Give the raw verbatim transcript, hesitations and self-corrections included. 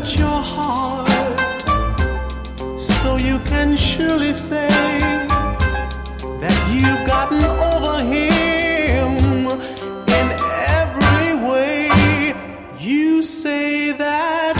hurt your heart, so you can surely say that you've gotten over him in every way. You say that